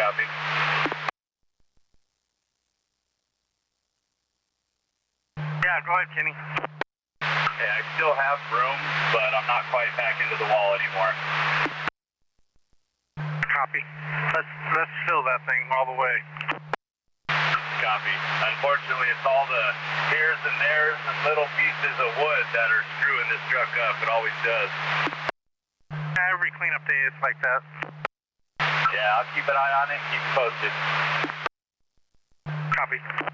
copy. Yeah, go ahead, Kenny. Yeah, I still have room, but I'm not quite back into the wall anymore. Copy. Let's fill that thing all the way. Copy. Unfortunately, it's all the here's and there's and little pieces of wood that are screwing this truck up. It always does. Every cleanup day it's like that. Yeah, I'll keep an eye on it and keep you posted. Copy.